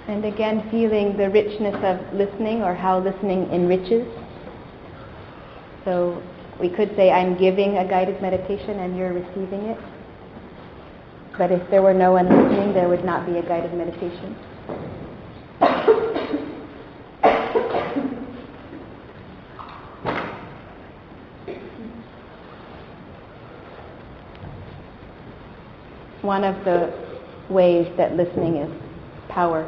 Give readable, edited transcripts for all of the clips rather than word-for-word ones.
And again, feeling the richness of listening, or how listening enriches. So we could say, I'm giving a guided meditation and you're receiving it. But if there were no one listening, there would not be a guided meditation. One of the ways that listening is power.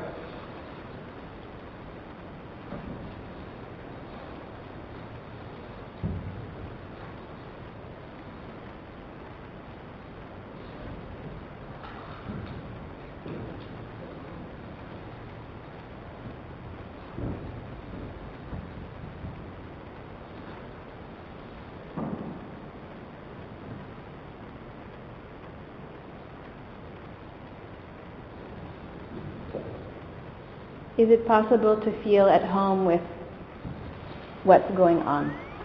Is it possible to feel at home with what's going on?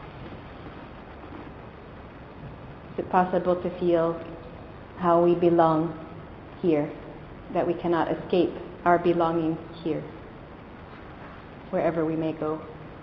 Is it possible to feel how we belong here, that we cannot escape our belonging here, wherever we may go?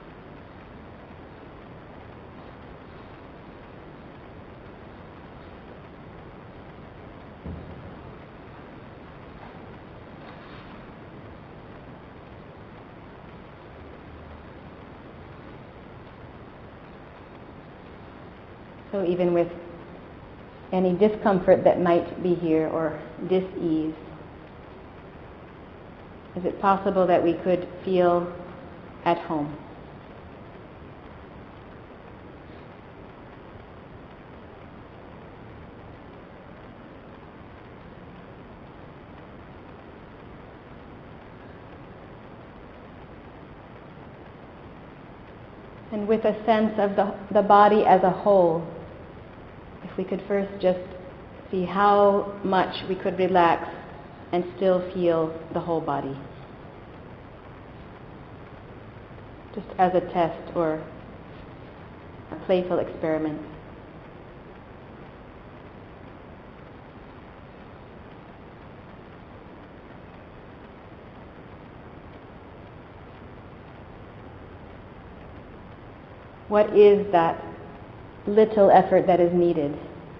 So even with any discomfort that might be here, or dis-ease, is it possible that we could feel at home? And with a sense of the body as a whole, if we could first just see how much we could relax and still feel the whole body. Just as a test or a playful experiment. What is that little effort that is needed?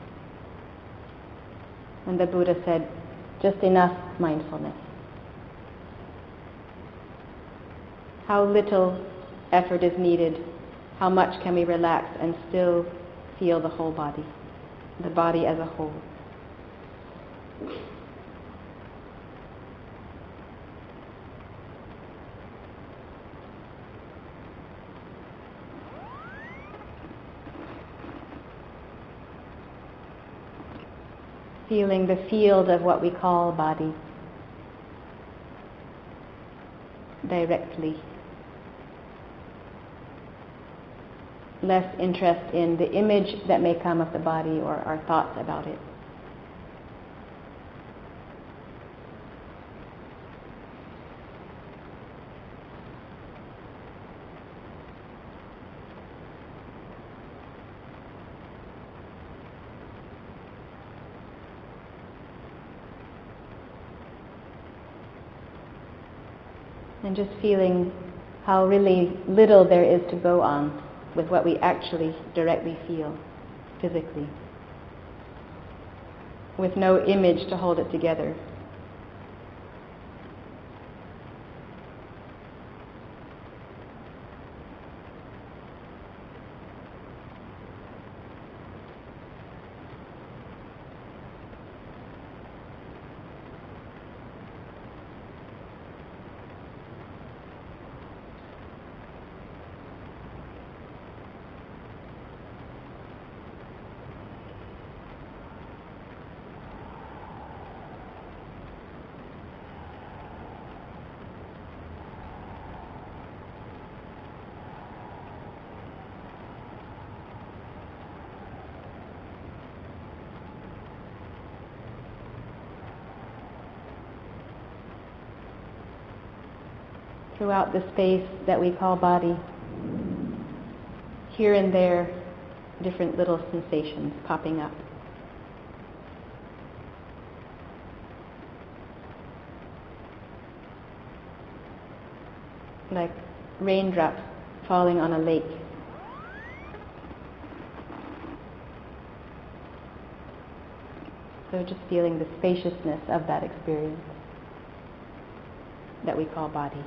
And the Buddha said, just enough mindfulness. How little effort is needed? How much can we relax and still feel the whole body, the body as a whole? Feeling the field of what we call body directly. Less interest in the image that may come of the body or our thoughts about it. And just feeling how really little there is to go on with what we actually directly feel physically, with no image to hold it together. Throughout the space that we call body, here and there, different little sensations popping up. like raindrops falling on a lake. So just feeling the spaciousness of that experience that we call body.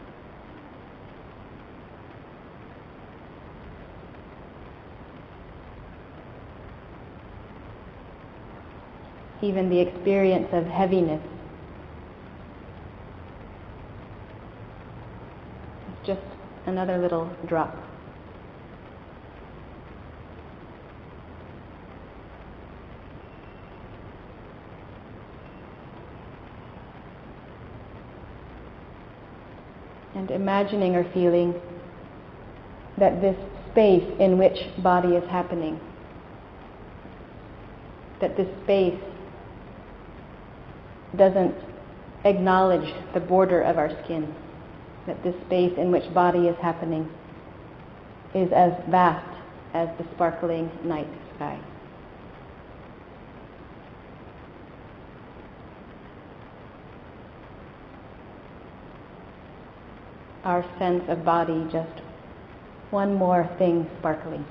Even the experience of heaviness is just another little drop. And imagining or feeling that this space in which body is happening, that this space doesn't acknowledge the border of our skin, that this space in which body is happening is as vast as the sparkling night sky. Our sense of body just one more thing sparkling.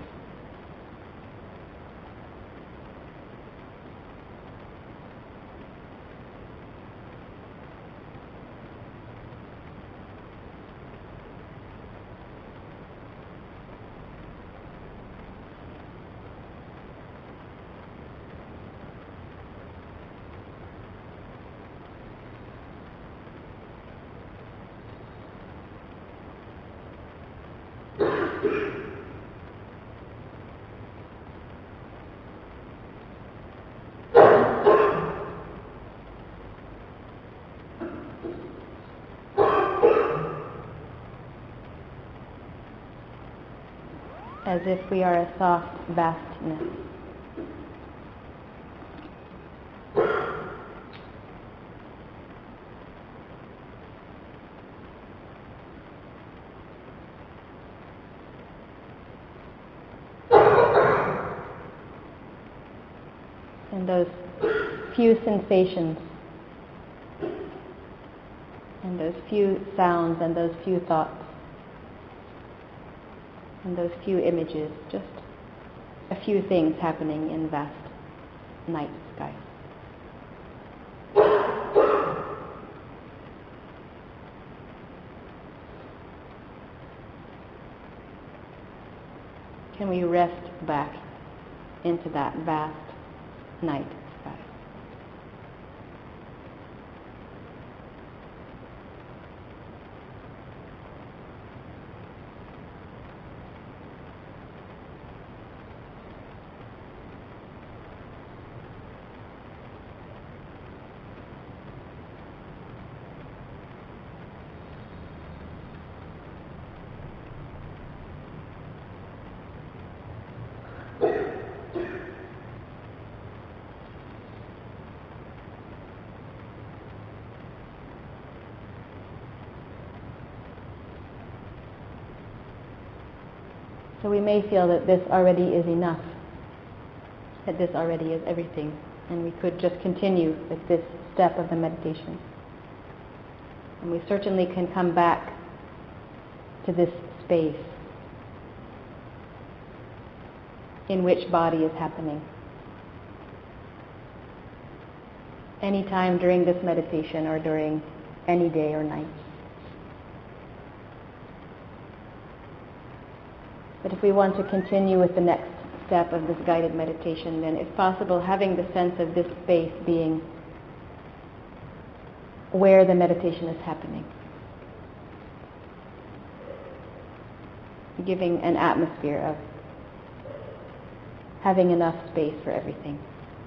As if we are a soft vastness. And those few sensations, and those few sounds, and those few thoughts, and those few images, just a few things happening in vast night sky. Can we rest back into that vast night sky? So we may feel that this already is enough, that this already is everything, and we could just continue with this step of the meditation. And we certainly can come back to this space in which body is happening. Any time during this meditation or during any day or night. But if we want to continue with the next step of this guided meditation, then if possible, having the sense of this space being where the meditation is happening. Giving an atmosphere of having enough space for everything.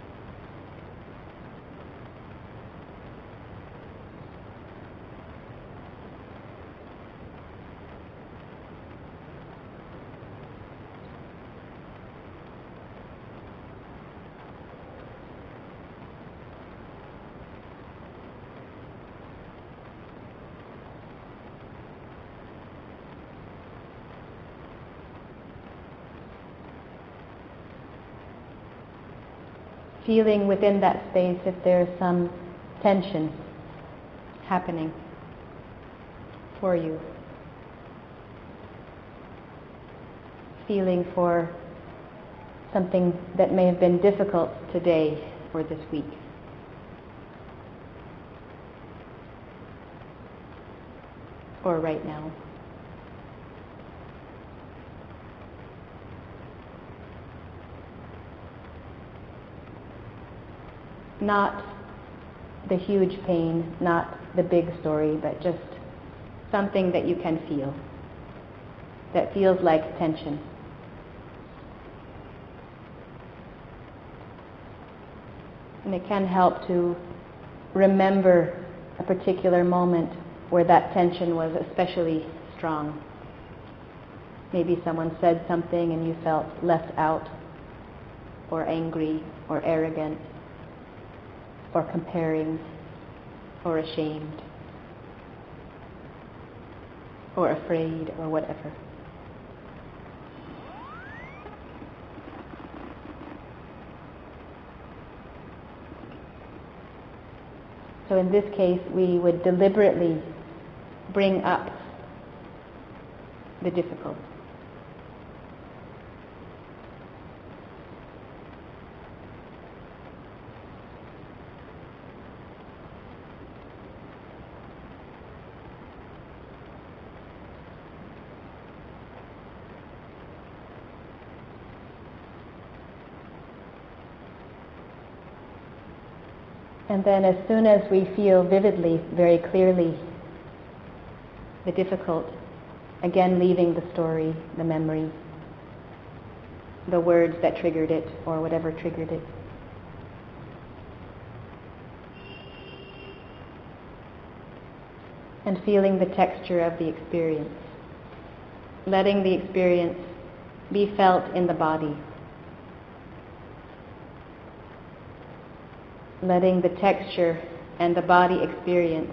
Feeling within that space if there is some tension happening for you, feeling for something that may have been difficult today or this week. Or right now. Not the huge pain, not the big story, but just something that you can feel, that feels like tension. And it can help to remember a particular moment where that tension was especially strong. Maybe someone said something and you felt left out, or angry, or arrogant, or comparing, or ashamed, or afraid, or whatever. So in this case, we would deliberately bring up the difficult. And then as soon as we feel vividly, very clearly, the difficult, again leaving the story, the memory, the words that triggered it, or whatever triggered it. And feeling the texture of the experience. Letting the experience be felt in the body. Letting the texture and the body experience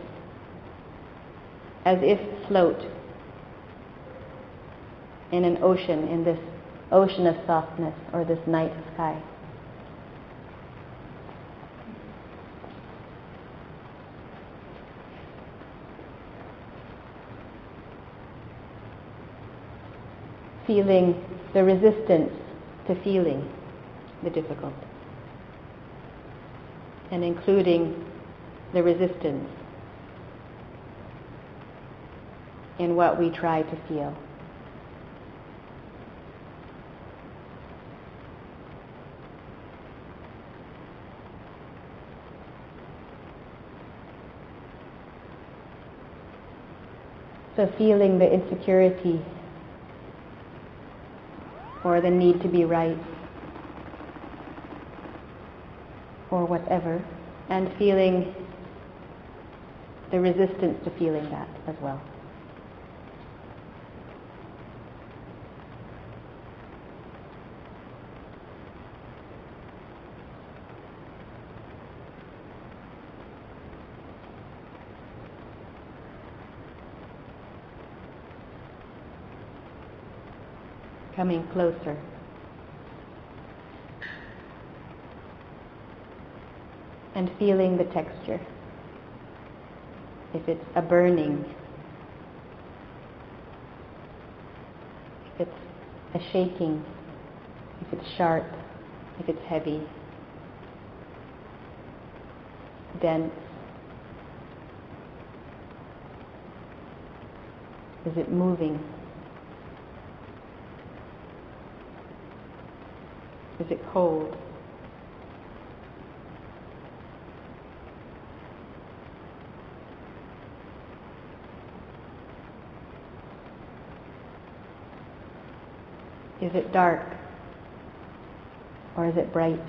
as if float in an ocean, in this ocean of softness or this night sky. Feeling the resistance to feeling the difficult. And including the resistance in what we try to feel. So feeling the insecurity or the need to be right or whatever, and feeling the resistance to feeling that as well. Coming closer. And feeling the texture. If it's a burning, if it's a shaking, if it's sharp, if it's heavy, dense. Is it moving? Is it cold? Is it dark? Or is it bright?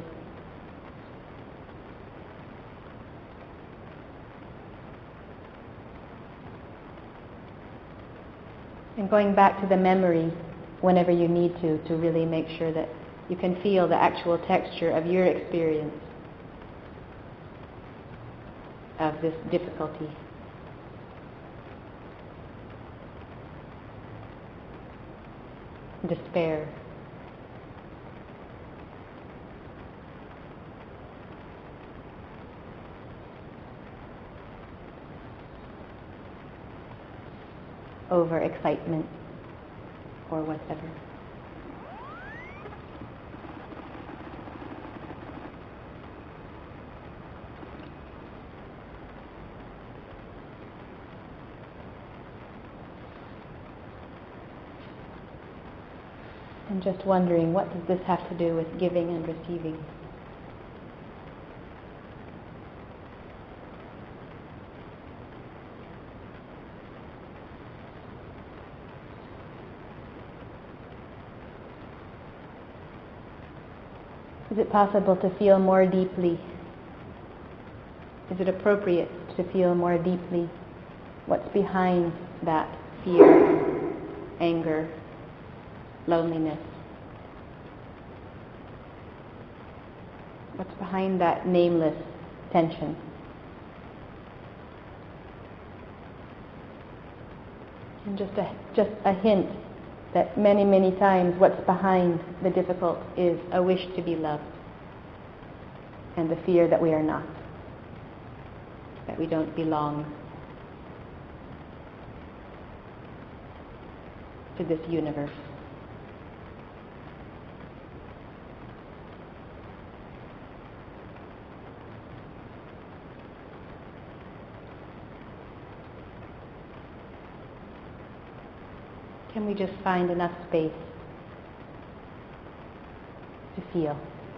And going back to the memory whenever you need to really make sure that you can feel the actual texture of your experience of this difficulty. Despair. Over excitement or whatever. And just wondering, what does this have to do with giving and receiving? Is it possible to feel more deeply? Is it appropriate to feel more deeply what's behind that fear, anger, loneliness? What's behind that nameless tension? And just a hint that many, many times what's behind the difficult is a wish to be loved and the fear that we are not, that we don't belong to this universe. Can we just find enough space to feel?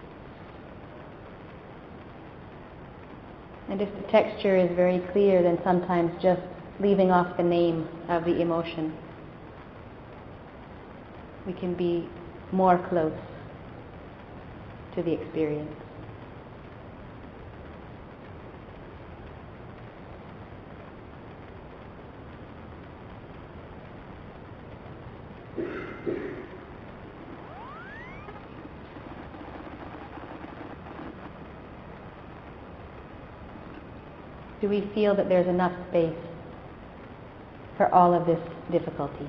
And if the texture is very clear, then sometimes just leaving off the name of the emotion, we can be more close to the experience. Do we feel that there's enough space for all of this difficulty?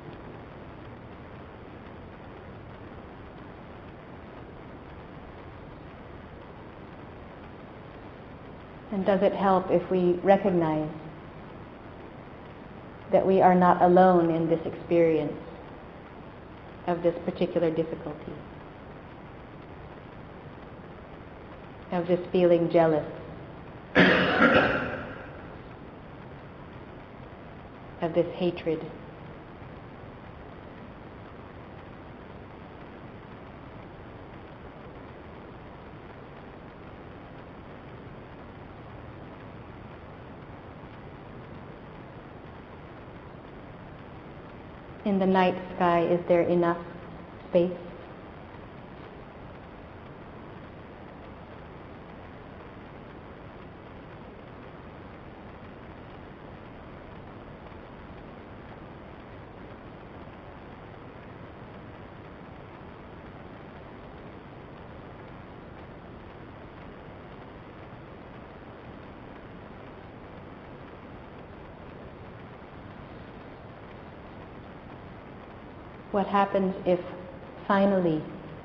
And does it help if we recognize that we are not alone in this experience of this particular difficulty, of this feeling jealous, of this hatred? In the night sky, is there enough space? What happens if finally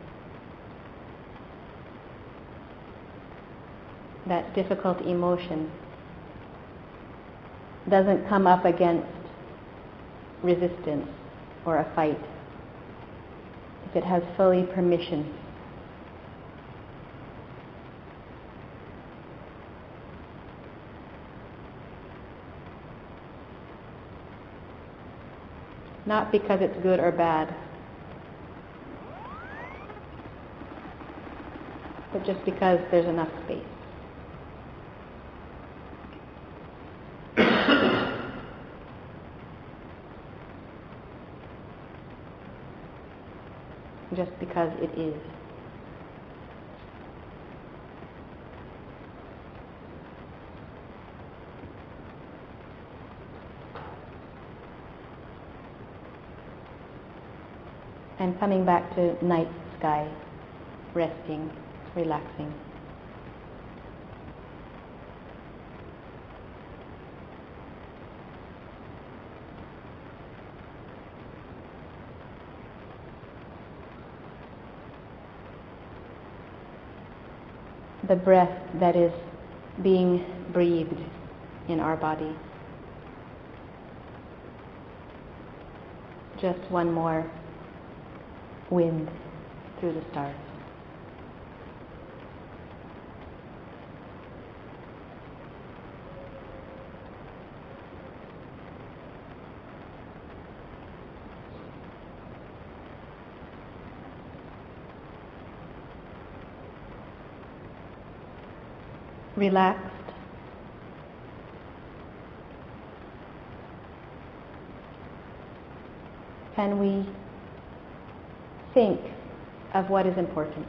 that difficult emotion doesn't come up against resistance or a fight? If it has fully permission? Not because it's good or bad, but just because there's enough space. Just because it is. And coming back to night sky, resting, relaxing. The breath that is being breathed in our body. Just one more wind through the stars. relaxed. Can we think of what is important?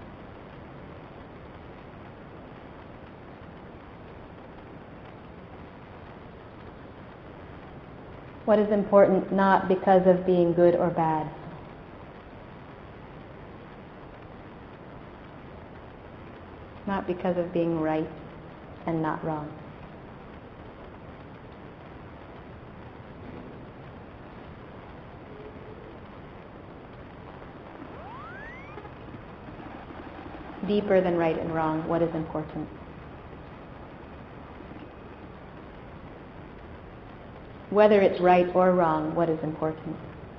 What is important not because of being good or bad, not because of being right and not wrong. Deeper than right and wrong, what is important? Whether it's right or wrong, what is important?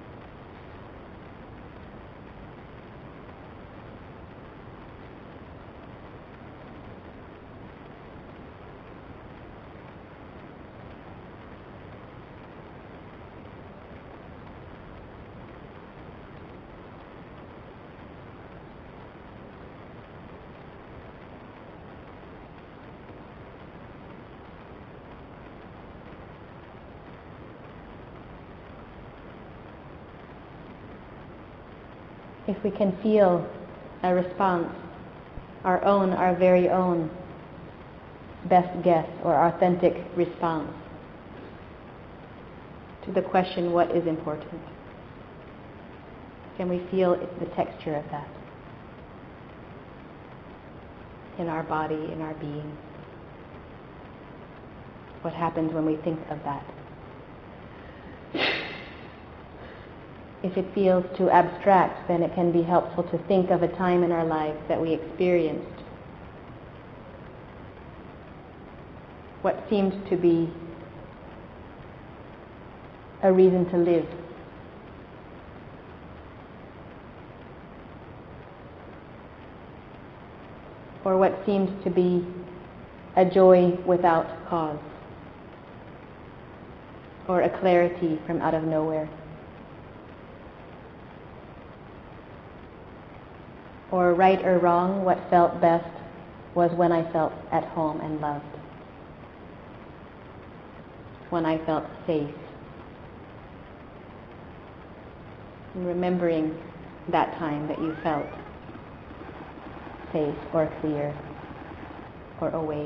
If we can feel a response, our very own best guess or authentic response to the question, what is important? Can we feel the texture of that in our body, in our being? What happens when we think of that? If it feels too abstract, then it can be helpful to think of a time in our lives that we experienced what seemed to be a reason to live. Or what seemed to be a joy without cause. Or a clarity from out of nowhere. Or right or wrong, what felt best was when I felt at home and loved. When I felt safe. And remembering that time that you felt safe or clear or awake.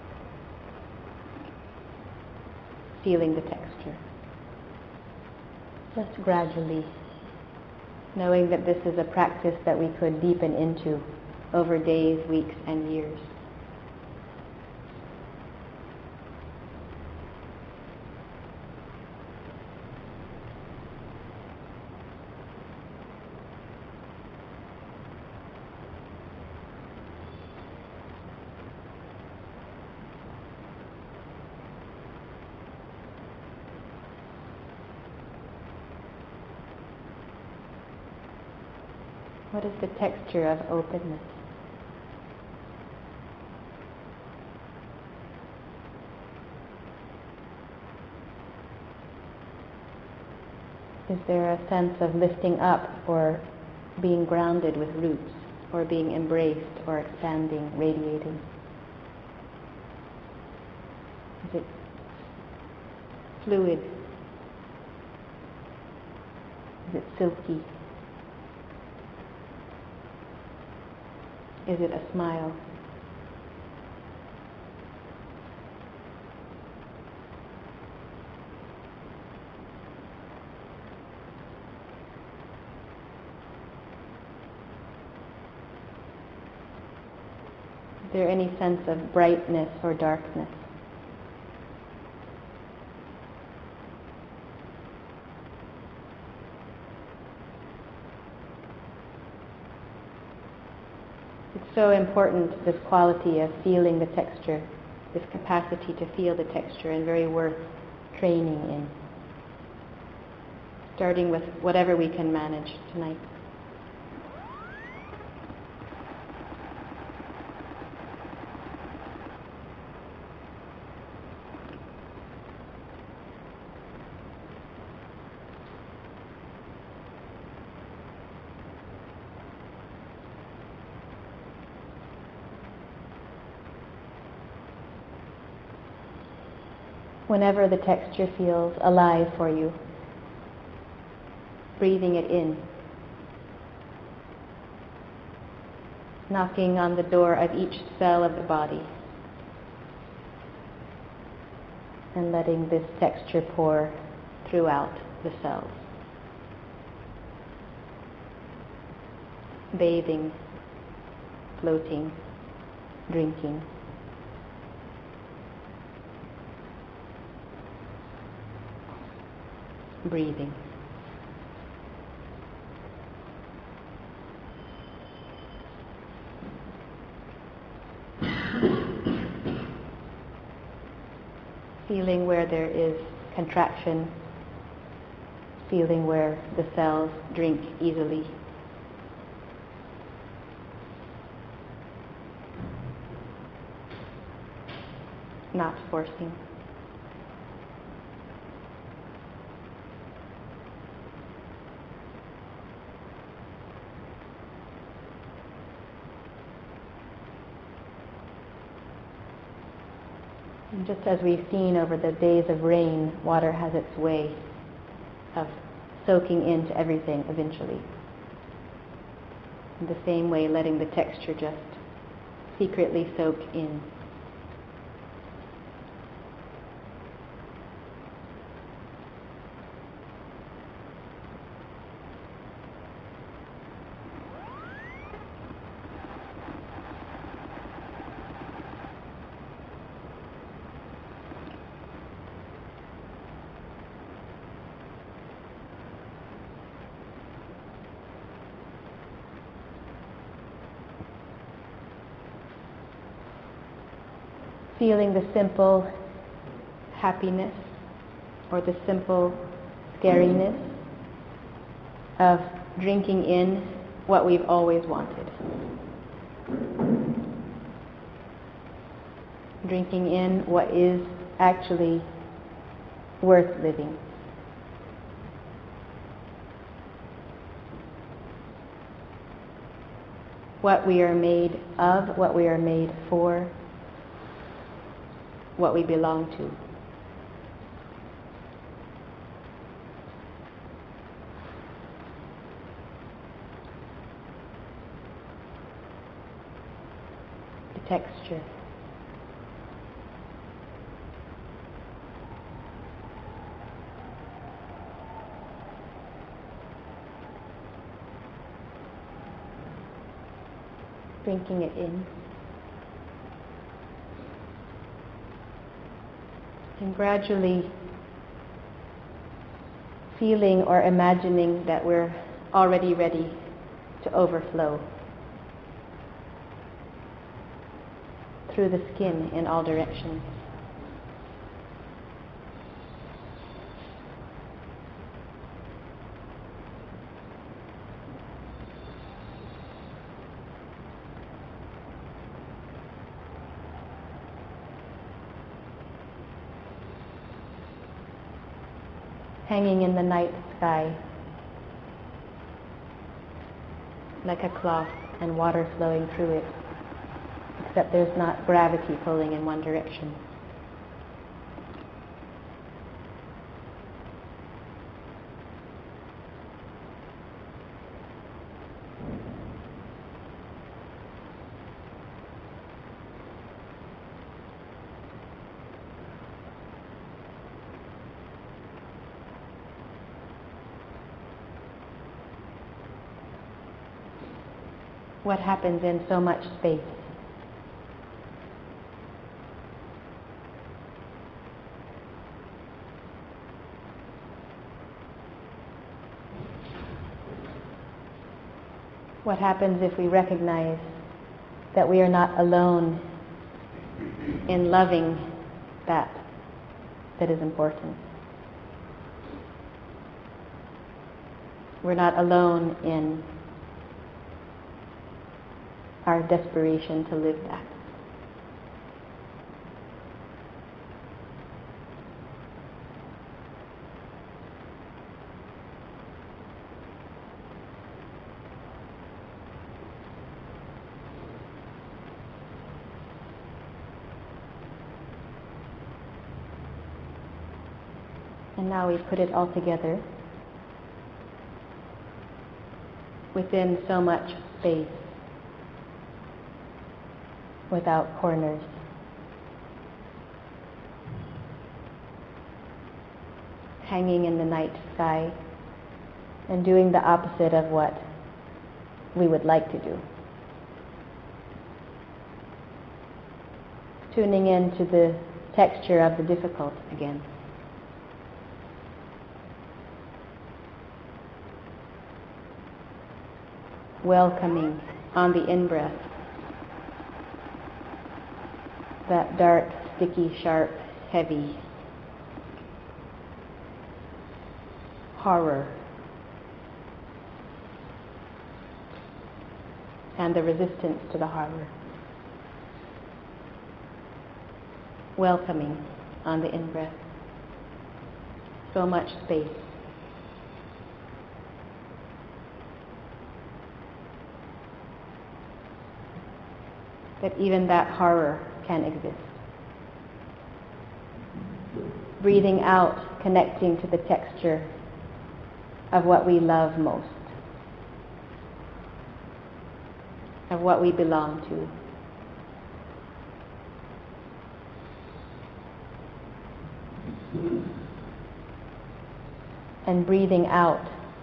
Feeling the texture. Just gradually. Knowing that this is a practice that we could deepen into over days, weeks, and years. What is the texture of openness? Is there a sense of lifting up or being grounded with roots, or being embraced or expanding, radiating? Is it fluid? Is it silky? Is it a smile? Is there any sense of brightness or darkness? It's so important, this quality of feeling the texture, this capacity to feel the texture, and very worth training in. Starting with whatever we can manage tonight. whenever the texture feels alive for you, breathing it in, knocking on the door of each cell of the body, and letting this texture pour throughout the cells, bathing, floating, drinking. Breathing. Feeling where there is contraction, feeling where the cells drink easily. Not forcing. And just as we've seen over the days of rain, water has its way of soaking into everything eventually. In the same way, letting the texture just secretly soak in. Feeling the simple happiness or the simple scariness of drinking in what we've always wanted. Drinking in what is actually worth living. What we are made of, what we are made for, what we belong to. The texture. Drinking it in. And gradually feeling or imagining that we're already ready to overflow through the skin in all directions. Hanging in the night sky like a cloth and water flowing through it, except there's not gravity pulling in one direction. What happens in so much space? What happens if we recognize that we are not alone in loving that is important? We're not alone in our desperation to live that. And now we put it all together within so much space, without corners. Hanging in the night sky and doing the opposite of what we would like to do. Tuning into the texture of the difficult again. Welcoming on the in-breath that dark, sticky, sharp, heavy horror and the resistance to the horror. Welcoming on the in-breath. So much space. That even that horror can exist. Breathing out, connecting to the texture of what we love most, of what we belong to. And breathing out,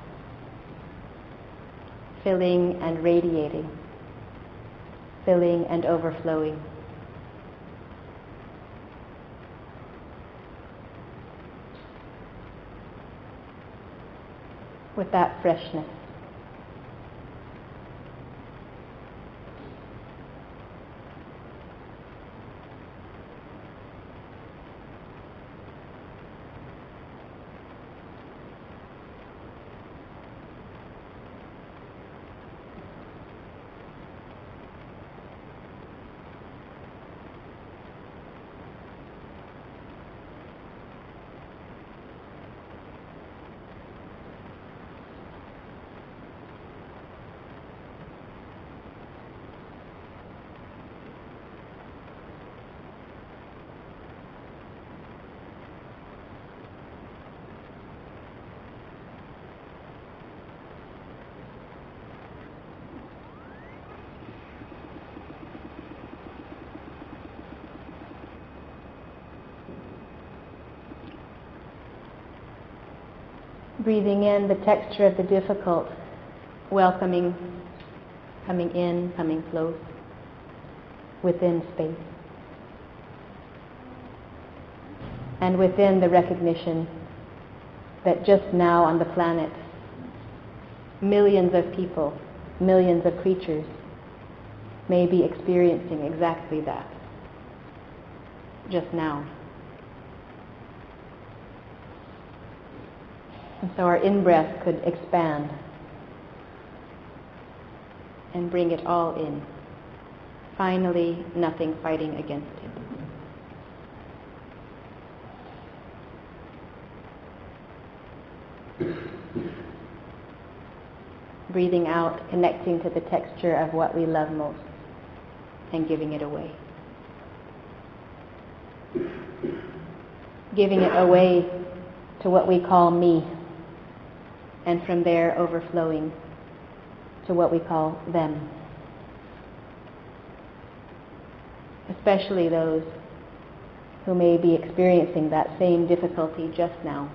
filling and radiating, filling and overflowing. With that freshness. Breathing in the texture of the difficult, welcoming, coming in, coming close, within space. And within the recognition that just now on the planet, millions of people, millions of creatures may be experiencing exactly that, just now. And so our in-breath could expand and bring it all in. Finally, nothing fighting against it. Breathing out, connecting to the texture of what we love most and giving it away. Giving it away to what we call me, and from there overflowing to what we call them. Especially those who may be experiencing that same difficulty just now.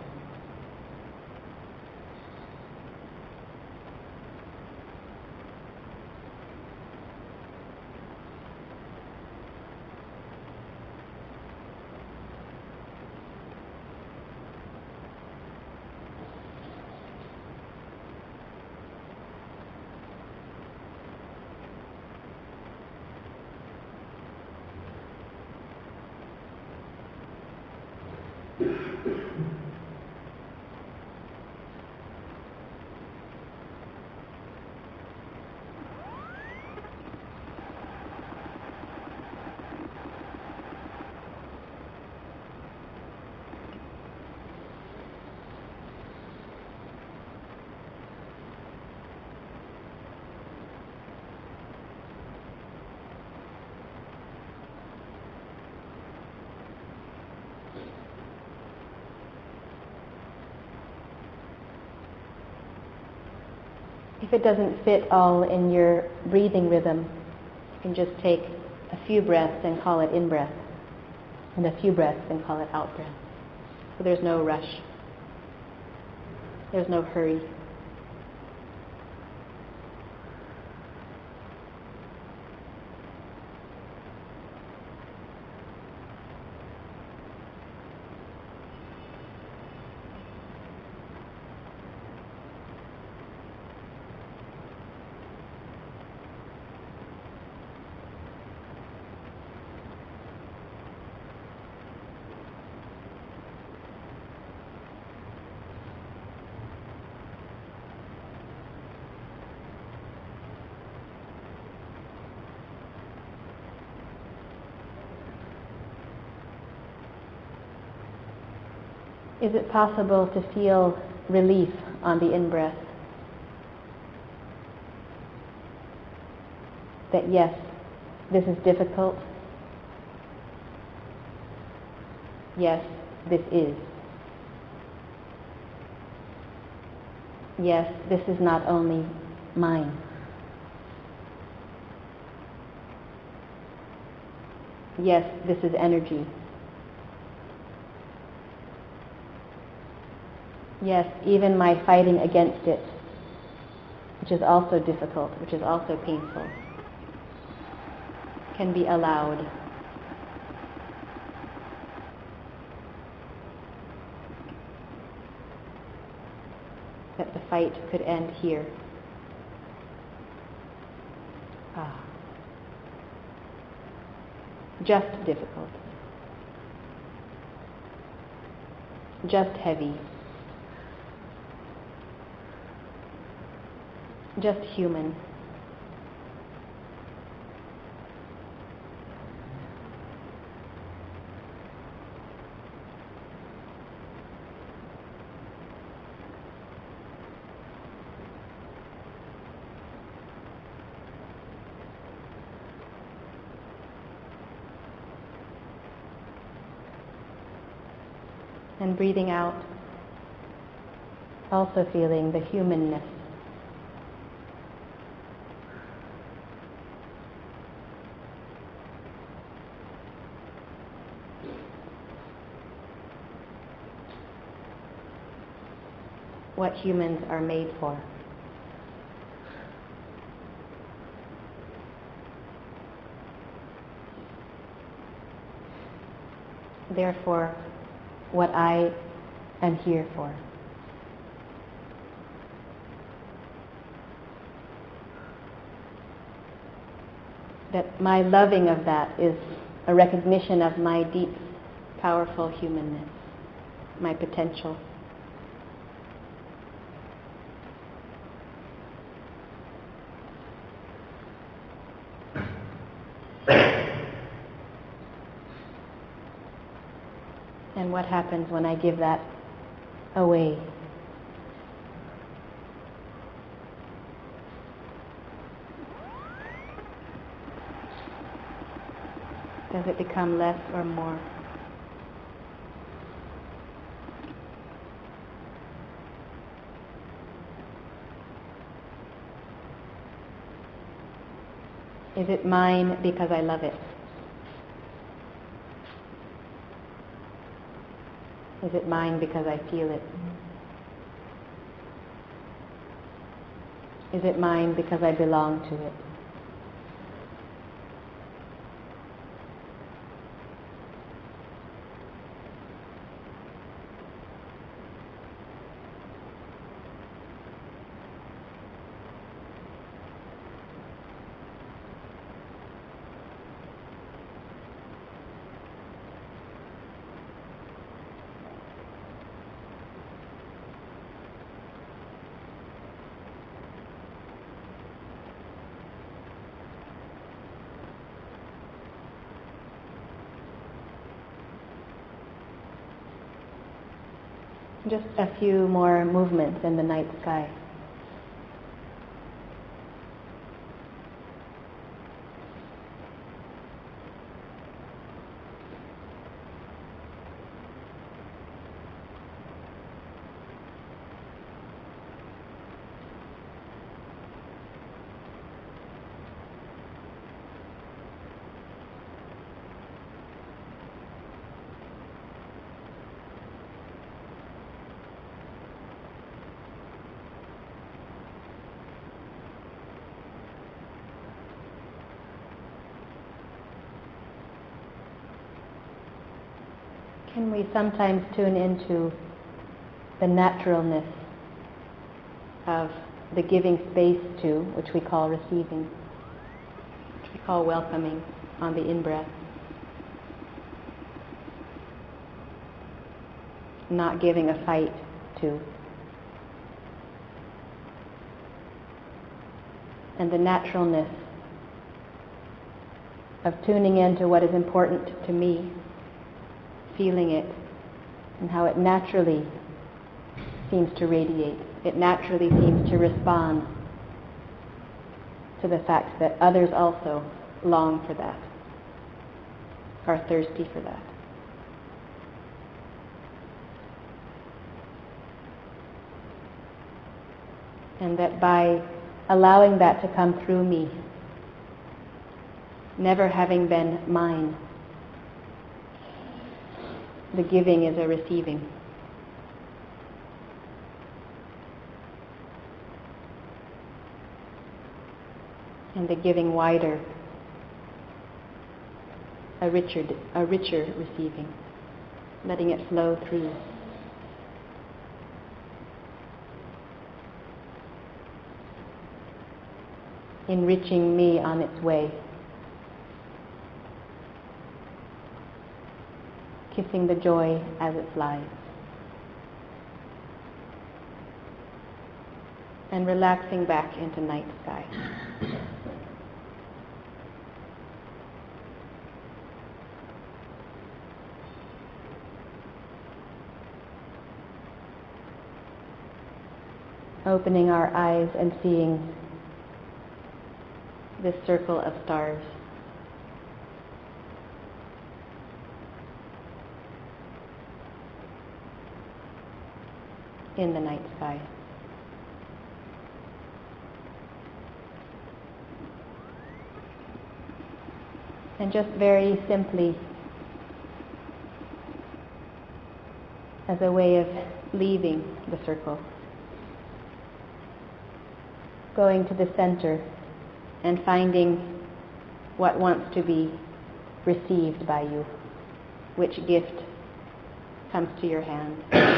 If it doesn't fit all in your breathing rhythm, you can just take a few breaths and call it in-breath, and a few breaths and call it out-breath. So there's no rush. There's no hurry. Is it possible to feel relief on the in-breath? That yes, this is difficult. Yes, this is. Yes, this is not only mine. Yes, this is energy. Yes, even my fighting against it, which is also difficult, which is also painful, can be allowed. That the fight could end here. Just difficult. Just heavy. Just human. And breathing out, also feeling the humanness. What humans are made for. Therefore, what I am here for. That my loving of that is a recognition of my deep, powerful humanness, my potential. And what happens when I give that away? Does it become less or more? Is it mine because I love it? Is it mine because I feel it? Is it mine because I belong to it? Just a few more movements in the night sky. Can we sometimes tune into the naturalness of the giving space to, which we call receiving, which we call welcoming on the in-breath. Not giving a fight to. And the naturalness of tuning into what is important to me, feeling it, and how it naturally seems to radiate. It naturally seems to respond to the fact that others also long for that, are thirsty for that. And that by allowing that to come through me, never having been mine, the giving is a receiving. And the giving wider, a richer receiving, letting it flow through. Enriching me on its way. Kissing the joy as it flies. And relaxing back into night sky. Opening our eyes and seeing this circle of stars. In the night sky. And just very simply, as a way of leaving the circle, going to the center and finding what wants to be received by you, which gift comes to your hand.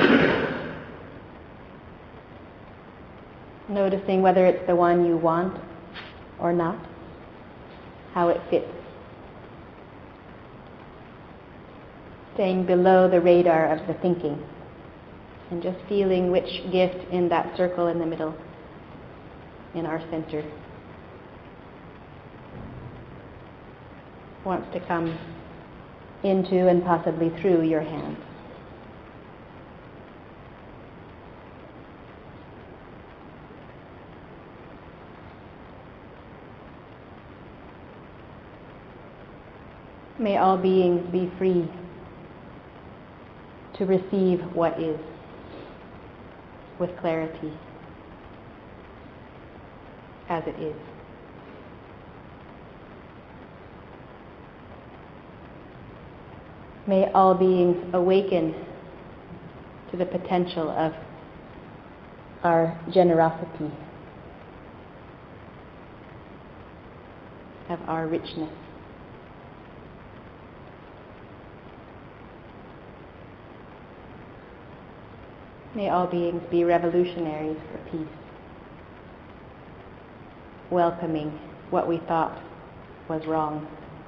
Noticing whether it's the one you want or not, how it fits. Staying below the radar of the thinking, and just feeling which gift in that circle in the middle, in our center, wants to come into and possibly through your hand. May all beings be free to receive what is with clarity, as it is. May all beings awaken to the potential of our generosity, of our richness. May all beings be revolutionaries for peace, welcoming what we thought was wrong,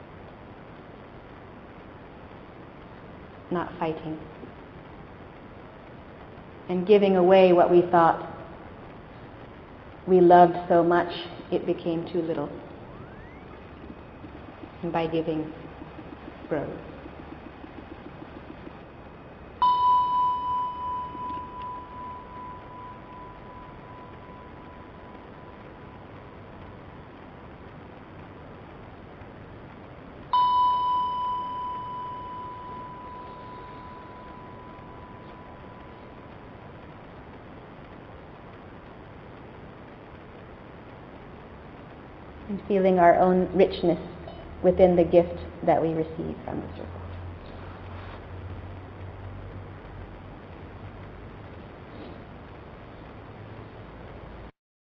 not fighting, and giving away what we thought we loved so much it became too little, and by giving grows. And feeling our own richness within the gift that we receive from the circle.